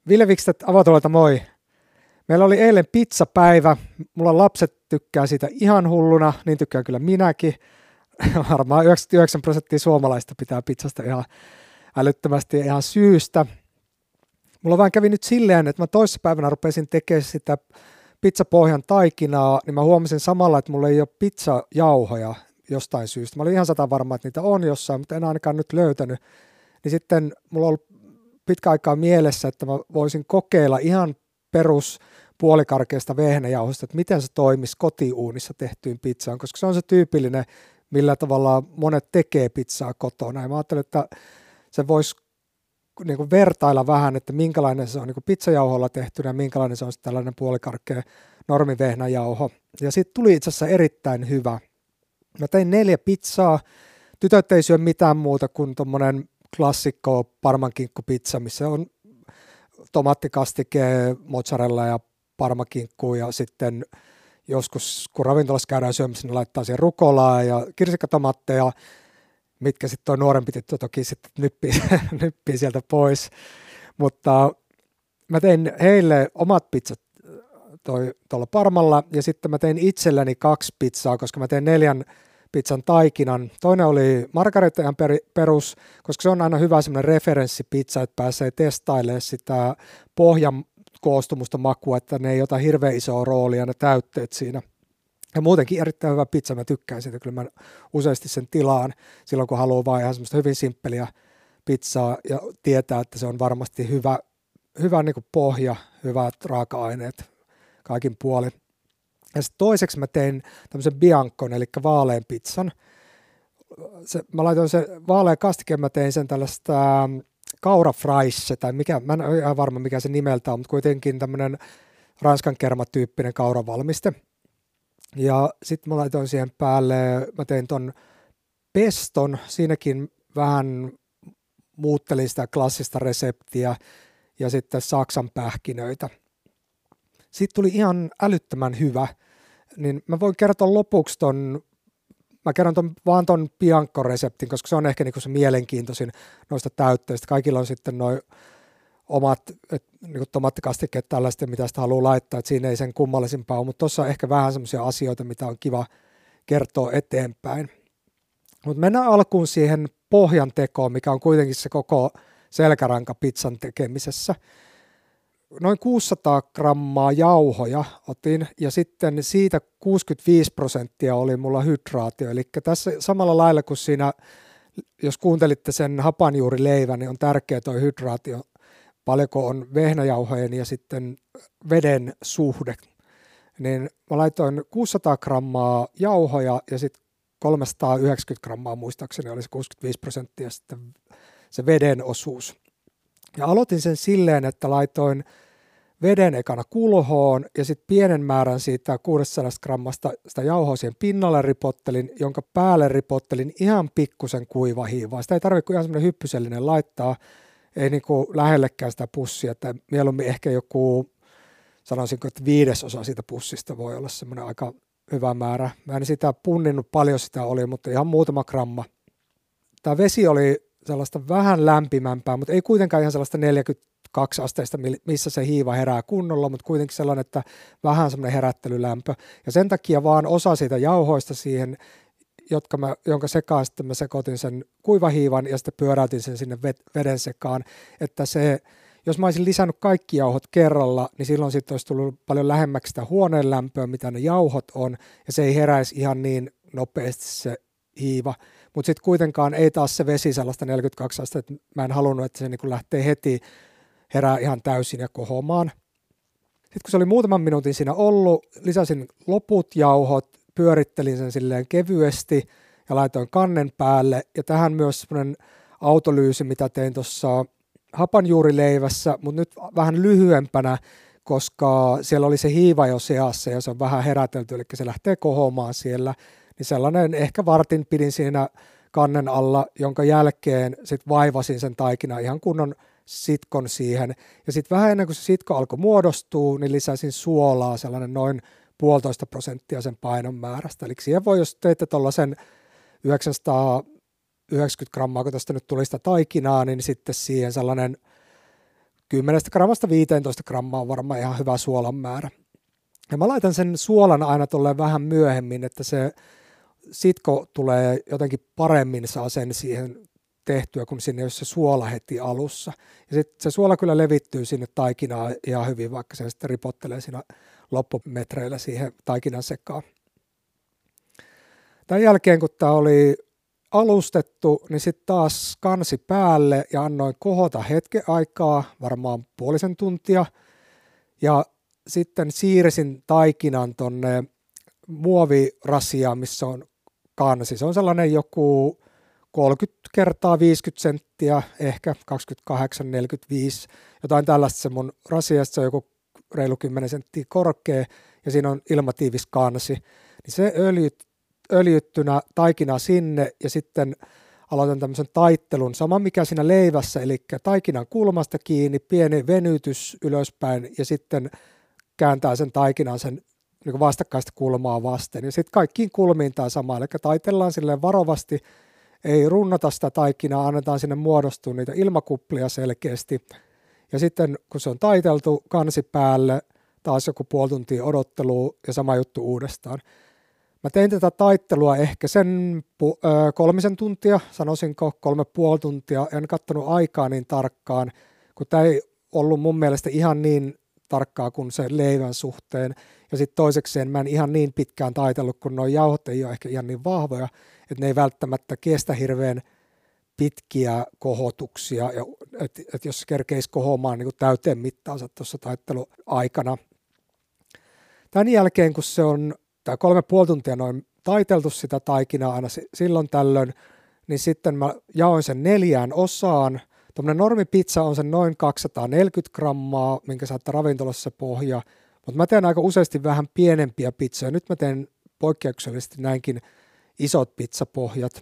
Ville Wikstedt Avatuolelta, moi. Meillä oli eilen pizzapäivä. Mulla lapset tykkää siitä ihan hulluna, niin tykkään kyllä minäkin. Varmaan 99% suomalaista pitää pizzasta ihan älyttömästi ja ihan syystä. Mulla vaan kävi nyt silleen, että mä toissapäivänä rupesin tekemään sitä pizzapohjan taikinaa, niin mä huomasin samalla, että mulla ei ole pizzajauhoja jostain syystä. Mä olin ihan varma, että niitä on jossain, mutta en ainakaan nyt löytänyt. Niin sitten mulla on ollut pitkä aikaa mielessä, että mä voisin kokeilla ihan perus puolikarkeasta vehnäjauhosta, että miten se toimisi kotiuunissa tehtyyn pizzaan, koska se on se tyypillinen, millä tavalla monet tekee pizzaa kotona. Ja mä ajattelin, että se voisi niin kuin vertailla vähän, että minkälainen se on niin kuin pizzajauholla tehtynä ja minkälainen se on tällainen puolikarkea normivehnäjauho. Ja siitä tuli itse asiassa erittäin hyvä. Mä tein 4 pizzaa. Tytöt ei syö mitään muuta kuin tommonen klassikko parmankinkkupizza, missä on tomaattikastike, mozzarella ja parmakinkku ja sitten joskus kun ravintolassa käydään syömässä, niin laittaa siihen rukolaa ja kirsikkatomaatteja, mitkä sitten toi nuorempi tyttö toki sitten nyppii sieltä pois. Mutta mä tein heille omat pizzat tuolla Parmalla ja sitten mä tein itselleni 2 pizzaa, koska mä tein 4 pizzan taikinan. Toinen oli margarita ihan perus, koska se on aina hyvä semmoinen referenssipizza, että pääsee testailemaan sitä pohjan koostumusta makua, että ne ei ota hirveän isoa roolia ne täytteet siinä. Ja muutenkin erittäin hyvä pizza, mä tykkään siitä, kyllä mä useasti sen tilaan silloin, kun haluaa vaan ihan semmoista hyvin simppeliä pizzaa ja tietää, että se on varmasti hyvä niin kuin pohja, hyvät raaka-aineet kaikin puolin. Ja sitten toiseksi mä tein tämmöisen biancon, eli vaalean pizzan. Mä laitoin sen vaalean kastikkeen, mä tein sen tällaista kaurafraisse, tai mä en ole ihan varma mikä se nimeltä on, mutta kuitenkin tämmöinen ranskan kermatyyppinen kauravalmiste. Ja sitten mä laitoin siihen päälle, mä tein ton peston, siinäkin vähän muuttelin sitä klassista reseptiä ja sitten saksan pähkinöitä. Siitä tuli ihan älyttömän hyvä, niin mä voin kertoa lopuksi mä kerron vaan ton biancon-reseptin, koska se on ehkä niinku se mielenkiintoisin noista täytteistä. Kaikilla on sitten noi omat niinku tomaattikastikkeet tällaista, mitä sitä haluaa laittaa, että siinä ei sen kummallisimpaa ole, mutta tuossa on ehkä vähän semmoisia asioita, mitä on kiva kertoa eteenpäin. Mutta mennään alkuun siihen pohjan tekoon, mikä on kuitenkin se koko selkäranka pizzan tekemisessä. Noin 600 grammaa jauhoja otin ja sitten siitä 65% oli mulla hydraatio. Eli tässä samalla lailla kuin siinä, jos kuuntelitte sen hapanjuurileivän, niin on tärkeä toi hydraatio. Paljonko on vehnäjauhojen ja sitten veden suhde. Niin mä laitoin 600 grammaa jauhoja ja sitten 390 grammaa muistaakseni oli se 65% ja sitten se veden osuus. Ja aloitin sen silleen, että laitoin veden ekana kulhoon ja sitten pienen määrän siitä 600 grammasta sitä jauhoa siihen pinnalle ripottelin, jonka päälle ripottelin ihan pikkusen kuivahiivaa. Sitä ei tarvitse kuin ihan semmoinen hyppysellinen laittaa, ei niin kuin lähellekään sitä pussia, että mieluummin ehkä joku, sanoisinko, että 1/5 siitä pussista voi olla semmoinen aika hyvä määrä. Mä en sitä punninnut paljon sitä oli, mutta ihan muutama gramma. Tämä vesi oli sellaista vähän lämpimämpää, mutta ei kuitenkaan ihan sellaista 42 asteista, missä se hiiva herää kunnolla, mutta kuitenkin sellainen, että vähän semmoinen herättelylämpö. Ja sen takia vaan osa siitä jauhoista siihen, jonka sekaan sitten mä sekoitin sen kuivahiivan ja sitten pyöräytin sen sinne veden sekaan, että se, jos mä olisin lisännyt kaikki jauhot kerralla, niin silloin sitten olisi tullut paljon lähemmäksi sitä huoneen lämpöä, mitä ne jauhot on, ja se ei heräisi ihan niin nopeasti se hiiva. Mutta sitten kuitenkaan ei taas se vesi sellaista 42 astetta, että mä en halunnut, että se niin lähtee heti herää ihan täysin ja kohomaan. Sitten kun se oli muutaman minuutin siinä ollut, lisäsin loput jauhot, pyörittelin sen silleen kevyesti ja laitoin kannen päälle. Ja tähän myös semmoinen autolyysi, mitä tein tuossa hapanjuurileivässä, mutta nyt vähän lyhyempänä, koska siellä oli se hiiva jo seassa ja se on vähän herätelty, eli se lähtee kohomaan siellä. Niin sellainen ehkä vartin pidin siinä kannen alla, jonka jälkeen sitten vaivasin sen taikina ihan kunnon sitkon siihen. Ja sitten vähän ennen kuin se sitko alkoi muodostua, niin lisäsin suolaa sellainen noin 1,5% sen painon määrästä. Eli siihen voi, jos teette tuollaisen 990 grammaa, kun tästä nyt tuli sitä taikinaa, niin sitten siihen sellainen 10 grammasta 15 grammaa on varmaan ihan hyvä suolan määrä. Ja mä laitan sen suolan aina tolleen vähän myöhemmin, että se sitko tulee jotenkin paremmin, saa sen siihen tehtyä, kun sinne jos se suola heti alussa. Ja sitten se suola kyllä levittyy sinne taikinaan ihan hyvin, vaikka se sitten ripottelee siinä loppumetreillä siihen taikinan sekaan. Tämän jälkeen, kun tämä oli alustettu, niin sitten taas kansi päälle ja annoin kohota hetken aikaa, varmaan puolisen tuntia. Ja sitten siirsin taikinan tonne muovirasiaan, missä on kansi. Se on sellainen joku 30 kertaa 50 senttiä, ehkä 28-45, jotain tällaista se mun rasiasta, se on joku reilu 10 senttiä korkea ja siinä on ilmatiivis kansi. Niin se öljyttynä taikina sinne ja sitten aloitan tämmöisen taittelun, sama mikä siinä leivässä, eli taikinan kulmasta kiinni, pieni venytys ylöspäin ja sitten kääntää sen taikinan sen niin vastakkaista kulmaa vasten. Ja sitten kaikkiin kulmiin tämä sama, eli taitellaan silleen varovasti, ei runnata sitä taikinaa, annetaan sinne muodostua niitä ilmakuplia selkeästi. Ja sitten kun se on taiteltu kansi päälle, taas joku puoli tuntia odottelua ja sama juttu uudestaan. Mä tein tätä taittelua ehkä sen 3 tuntia, sanoisinko 3,5 tuntia, en katsonut aikaa niin tarkkaan, kun tämä ei ollut mun mielestä ihan niin tarkkaa kuin se leivän suhteen. Ja sitten toisekseen mä en ihan niin pitkään taitellut, kun nuo jauhot ei ole ehkä ihan niin vahvoja, että ne ei välttämättä kestä hirveän pitkiä kohotuksia, että jos se kerkeisi kohoamaan niin täyteen mittaansa tuossa taitteluaikana. Tämän jälkeen, kun se on 3,5 tuntia noin taiteltu sitä taikinaa aina silloin tällöin, niin sitten mä jaoin sen 4 osaan. Tuommoinen normipizza on sen noin 240 grammaa, minkä saattaa ravintolassa se pohja, mutta mä teen aika useasti vähän pienempiä pizzoja. Nyt mä teen poikkeuksellisesti näinkin isot pizzapohjat,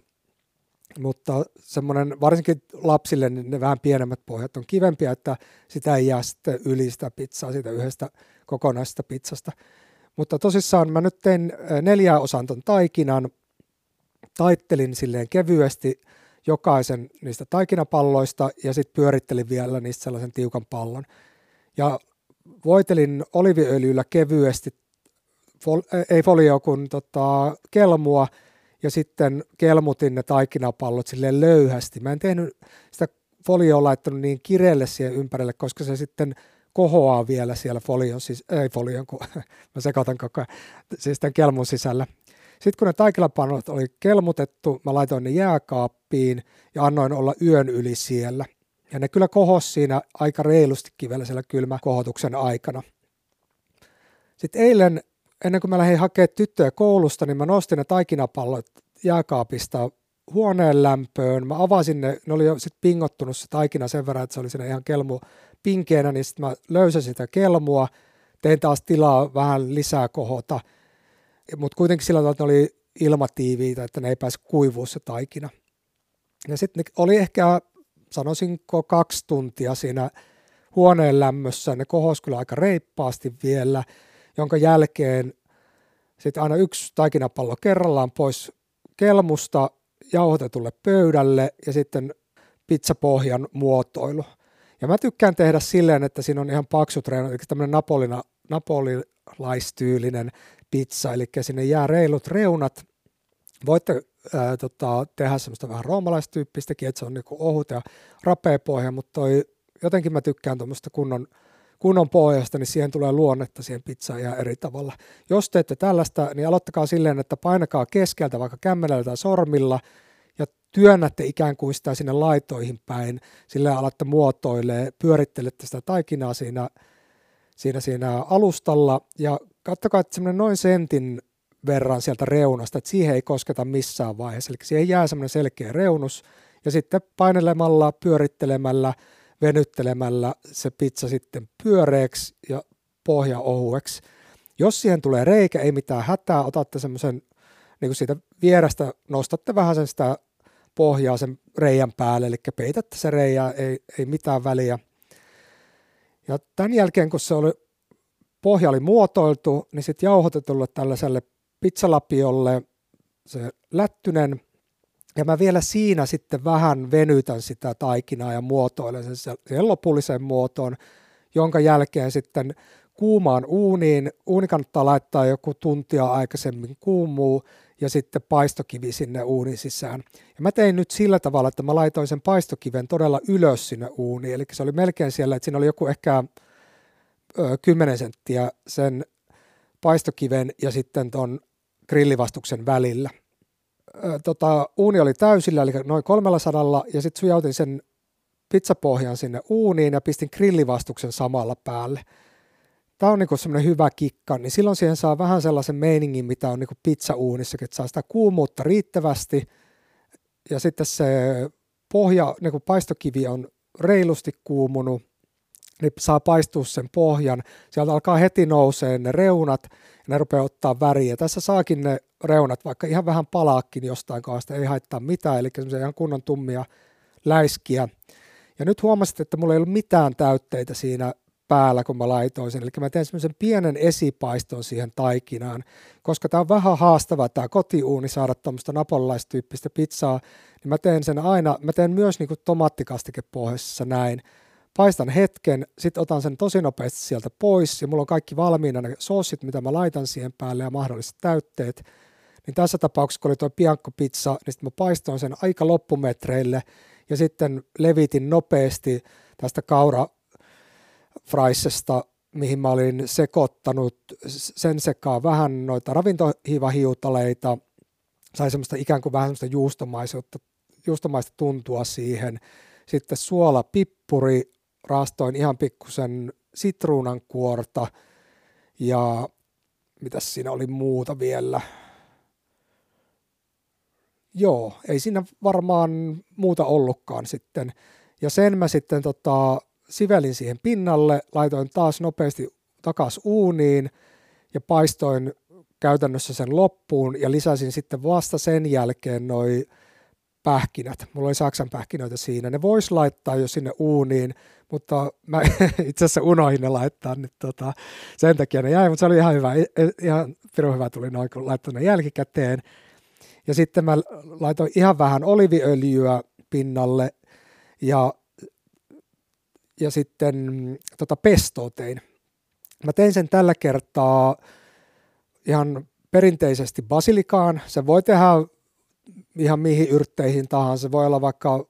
mutta semmoinen varsinkin lapsille niin ne vähän pienemmät pohjat on kivempiä, että sitä ei jää sitten yli sitä pizzaa siitä yhdestä kokonaisesta pizzasta. Mutta tosissaan mä nyt tein 4 osan ton taikinan, taittelin silleen kevyesti jokaisen niistä taikinapalloista ja sitten pyörittelin vielä niistä sellaisen tiukan pallon. Ja voitelin oliiviöljyllä kevyesti, ei folio kun kelmua, ja sitten kelmutin ne taikinapallot silleen löyhästi. Mä en tehnyt sitä folioa laittanut niin kireelle siihen ympärille, koska se sitten kohoaa vielä siellä folion, kun mä sekoitan koko ajan, siis tämän kelmun sisällä. Sitten kun ne taikinapannot oli kelmutettu, mä laitoin ne jääkaappiin ja annoin olla yön yli siellä. Ja ne kyllä kohosi siinä aika reilustikin vielä siellä kylmäkohotuksen aikana. Sitten eilen, ennen kuin mä lähdin hakemaan tyttöjä koulusta, niin mä nostin ne taikinapallot jääkaapista huoneen lämpöön. Mä avasin ne oli jo sitten pingottunut se taikina sen verran, että se oli siinä ihan kelmu pinkeänä, niin sitten mä löysäsin sitä kelmua, tein taas tilaa vähän lisää kohota, mutta kuitenkin sillä tavalla, että ne oli ilmatiiviitä, että ne ei pääse kuivumaan se taikina. Ja sitten ne oli ehkä, sanoisinko 2 tuntia siinä huoneen lämmössä, ne kohosi kyllä aika reippaasti vielä, jonka jälkeen sitten aina 1 taikinapallo kerrallaan pois kelmusta jauhotetulle pöydälle ja sitten pizzapohjan muotoilu. Ja mä tykkään tehdä silleen, että siinä on ihan paksut reunat, eli tämmöinen napolilaistyylinen pizza, eli sinne jää reilut reunat. Voitte tehdä semmoista vähän roomalaistyyppistäkin, että se on niinku ohut ja rapea pohja, mutta jotenkin mä tykkään tuommoista kunnon pohjasta, niin siihen tulee luonnetta siihen pizzaan ihan eri tavalla. Jos teette tällaista, niin aloittakaa silleen, että painakaa keskeltä vaikka kämmenellä tai sormilla ja työnnätte ikään kuin sitä sinne laitoihin päin, sillä alatte muotoilee, pyörittelette sitä taikinaa siinä alustalla ja katsokaa, että semmoinen noin sentin verran sieltä reunasta, että siihen ei kosketa missään vaiheessa, eli siihen jää semmoinen selkeä reunus ja sitten painelemalla, pyörittelemällä, venyttelemällä se pizza sitten pyöreäksi ja pohja ohueksi. Jos siihen tulee reikä, ei mitään hätää, otatte semmoisen, niin kuin siitä vierestä nostatte vähän sen sitä pohjaa sen reijän päälle, eli peitätte se reijää, ei mitään väliä. Ja tämän jälkeen, kun pohja oli muotoiltu, niin sitten jauhotetulle tällaiselle pizzalapiolle se lättynen Ja mä vielä siinä sitten vähän venytän sitä taikinaa ja muotoilen sen siihen lopulliseen muotoon, jonka jälkeen sitten kuumaan uuniin. Uuni kannattaa laittaa joku tuntia aikaisemmin kuumuu ja sitten paistokivi sinne uunin sisään. Ja mä tein nyt sillä tavalla, että mä laitoin sen paistokiven todella ylös sinne uuniin. Eli se oli melkein siellä, että siinä oli joku ehkä 10 senttiä sen paistokiven ja sitten ton grillivastuksen välillä. Uuni oli täysillä, eli noin 300, ja sitten sujautin sen pizzapohjan sinne uuniin ja pistin grillivastuksen samalla päälle. Tämä on niinku semmoinen hyvä kikka, niin silloin siihen saa vähän sellaisen meiningin, mitä on niinku pizzauunissakin, että saa sitä kuumuutta riittävästi, ja sitten se pohja, niinku paistokivi on reilusti kuumunut, niin saa paistua sen pohjan. Sieltä alkaa heti nousee ne reunat, ja ne rupeaa ottaa väriä. Tässä saakin ne reunat, vaikka ihan vähän palaakin jostain kohdasta, ei haittaa mitään, eli semmoisia ihan kunnon tummia läiskiä. Ja nyt huomasit, että mulla ei ollut mitään täytteitä siinä päällä, kun mä laitoin sen. Eli mä teen semmoisen pienen esipaiston siihen taikinaan, koska tää on vähän haastava tää kotiuuni saada tuommoista napolilaistyyppistä pizzaa, niin mä teen myös niinku tomaattikastikepohjaisessa näin. Paistan hetken, sitten otan sen tosi nopeasti sieltä pois, ja mulla on kaikki valmiina ne soosit, mitä mä laitan siihen päälle, ja mahdolliset täytteet. Niin tässä tapauksessa, kun oli tuo bianco pizza, niin sitten mä paistoin sen aika loppumetreille, ja sitten levitin nopeasti tästä kaurafraisesta, mihin mä olin sekoittanut sen sekaan vähän noita ravintohiivahiutaleita, sai semmoista ikään kuin vähän semmoista juustomaista tuntua siihen. Sitten suola, pippuri, raastoin ihan pikkusen sitruunankuorta ja mitäs siinä oli muuta vielä. Joo, ei siinä varmaan muuta ollutkaan sitten. Ja sen mä sitten sivelin siihen pinnalle, laitoin taas nopeasti takas uuniin ja paistoin käytännössä sen loppuun ja lisäsin sitten vasta sen jälkeen noi pähkinät. Mulla oli Saksan pähkinöitä siinä. Ne vois laittaa jo sinne uuniin, mutta mä itse asiassa unohdin ne laittaa nyt sen takia ne jäi, mutta se oli ihan hyvä. Ihan pirun hyvä tuli noin, kun laittoin ne jälkikäteen. Ja sitten mä laitoin ihan vähän oliiviöljyä pinnalle ja sitten pestoa tein. Mä tein sen tällä kertaa ihan perinteisesti basilikaan. Se voi tehdä ihan mihin yrtteihin tahansa. Se voi olla vaikka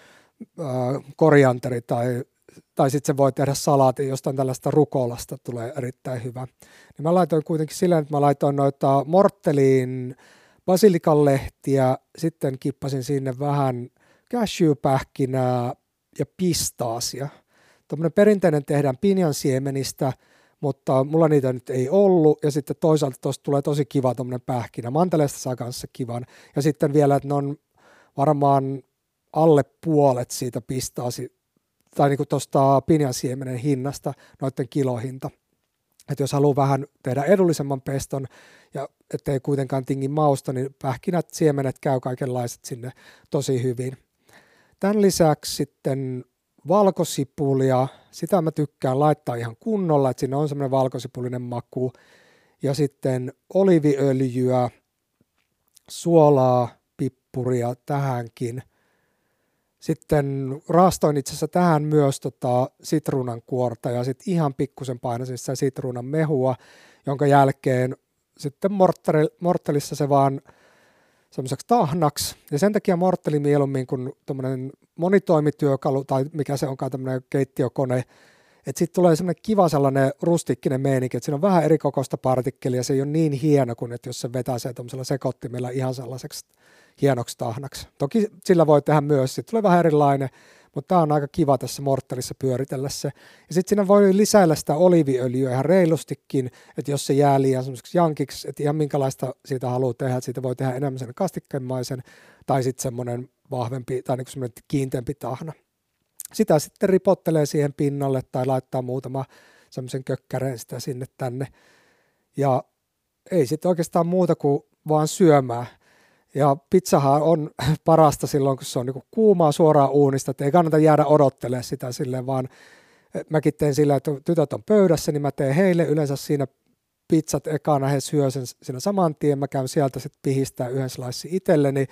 korianteri tai sitten se voi tehdä salaatin jostain tällaista rukolasta, tulee erittäin hyvä. Niin mä laitoin kuitenkin silleen, että mä laitoin noita mortteliin basilikan lehtiä, sitten kippasin sinne vähän cashewpähkinää ja pistaasia. Tuommoinen perinteinen tehdään pinjansiemenistä, mutta mulla niitä nyt ei ollut, ja sitten toisaalta tuosta tulee tosi kiva tuommoinen pähkinä. Manteleesta saa kanssa kivan, ja sitten vielä, että ne on varmaan alle puolet siitä tai niinku tuosta pinjansiemenen hinnasta, noiden kilohinta. Että jos haluaa vähän tehdä edullisemman peston, ja ettei kuitenkaan tingi mausta, niin pähkinät, siemenet käy kaikenlaiset sinne tosi hyvin. Tämän lisäksi sitten valkosipulia, sitä mä tykkään laittaa ihan kunnolla, että siinä on semmoinen valkosipulinen maku. Ja sitten oliiviöljyä, suolaa, pippuria tähänkin. Sitten raastoin itse asiassa tähän myös sitruunan kuorta ja sitten ihan pikkusen painasin sitä sitruunan mehua, jonka jälkeen sitten morttelissa se vaan semmoiseksi tahnaksi. Ja sen takia mortteli mieluummin kuin tuommoinen monitoimityökalu tai mikä se onkaan tämmöinen keittiökone. Että sitten tulee semmoinen kiva sellainen rustikkinen meininki, että siinä on vähän eri kokoista partikkelia. Se ei ole niin hieno kuin, että jos se vetäisee tuollaisella sekoittimella ihan sellaiseksi hienoksi tahnaksi. Toki sillä voi tehdä myös, sitten tulee vähän erilainen, mutta tämä on aika kiva tässä morttelissa pyöritellä se. Ja sitten siinä voi lisäillä sitä oliiviöljyä ihan reilustikin, että jos se jää liian semmoiseksi jankiksi, että ihan minkälaista siitä haluaa tehdä, että siitä voi tehdä enemmän sen kastikkemaisen tai sitten semmoinen vahvempi tai niin semmoinen kiinteämpi tahna. Sitä sitten ripottelee siihen pinnalle tai laittaa muutama semmoisen kökkäreen sitä sinne tänne. Ja ei sitten oikeastaan muuta kuin vaan syömään. Ja pizzahan on parasta silloin, kun se on niinku kuumaa suoraan uunista, että ei kannata jäädä odottelemaan sitä silleen, vaan mäkin teen sillä, että tytöt on pöydässä, niin mä teen heille yleensä siinä pizzat ekana, he syö sen siinä saman tien, mä käyn sieltä sitten pihistää yhden slicein itselleni,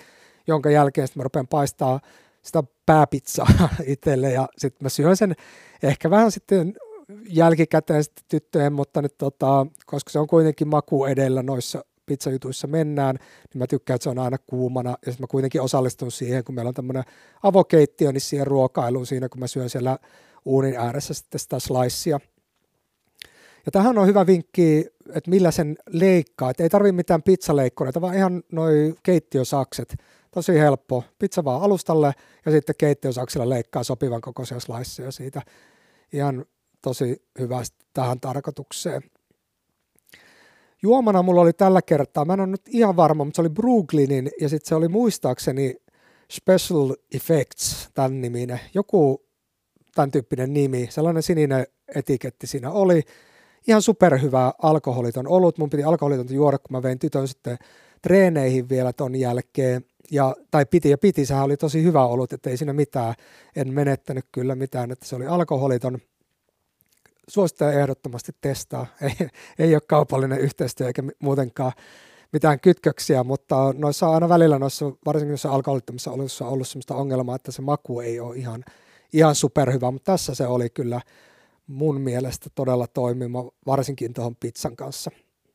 jonka jälkeen sitten mä rupean paistaa sitä pääpizzaa itselle ja sitten mä syön sen ehkä vähän sitten jälkikäteen sitten tyttöjen, mutta nyt koska se on kuitenkin maku edellä noissa pizzajutuissa mennään, niin mä tykkään, että se on aina kuumana ja sitten mä kuitenkin osallistun siihen, kun meillä on tämmöinen avokeittiö, niin siihen ruokailuun siinä, kun mä syön siellä uunin ääressä sitten sitä slicea. Ja tähän on hyvä vinkki, että millä sen leikkaa, että ei tarvitse mitään pizzaleikkureita, vaan ihan noi keittiösakset. Tosi helppo. Pizza vaan alustalle ja sitten keittiösaksilla leikkaa sopivan kokoisia sliceja siitä. Ihan tosi hyvä tähän tarkoitukseen. Juomana mulla oli tällä kertaa, mä en ole nyt ihan varma, mutta se oli Brooklynin ja sitten se oli muistaakseni Special Effects, tämän niminen. Joku tämän tyyppinen nimi, sellainen sininen etiketti siinä oli. Ihan superhyvä alkoholiton olut. Mun piti alkoholitonta juoda, kun mä vein tytön sitten treeneihin vielä ton jälkeen. Piti, sehän oli tosi hyvä olut, että ei siinä mitään, en menettänyt kyllä mitään, että se oli alkoholiton. Suosittelen ehdottomasti testaa, ei ole kaupallinen yhteistyö eikä muutenkaan mitään kytköksiä, mutta noissa aina välillä varsinkin noissa alkoholittomissa oluissa on ollut sellaista ongelmaa, että se maku ei ole ihan superhyvä, mutta tässä se oli kyllä mun mielestä todella toimiva, varsinkin tuohon pizzan kanssa.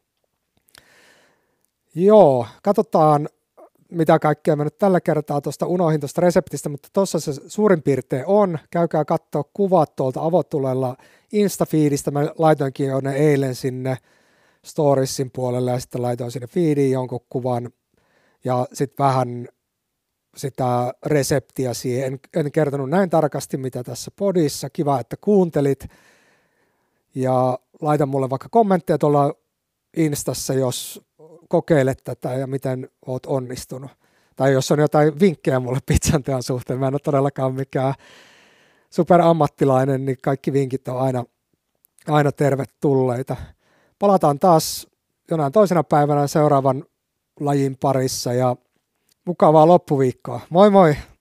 Joo, katsotaan mitä kaikkea mä nyt tällä kertaa unohdin tuosta reseptistä, mutta tuossa se suurin piirtein on. Käykää katsoa kuvat tuolta avotulella Insta-feedistä. Mä laitoinkin jo ne eilen sinne storiesin puolelle ja sitten laitoin sinne feediin jonkun kuvan ja sitten vähän sitä reseptiä siihen. En kertonut näin tarkasti, mitä tässä podissa. Kiva, että kuuntelit ja laita mulle vaikka kommentteja tuolla Instassa, jos kokeilet tätä ja miten oot onnistunut. Tai jos on jotain vinkkejä mulle pizzan teon suhteen, mä en ole todellakaan mikään superammattilainen, niin kaikki vinkit on aina tervetulleita. Palataan taas jonain toisena päivänä seuraavan lajin parissa ja mukavaa loppuviikkoa. Moi moi!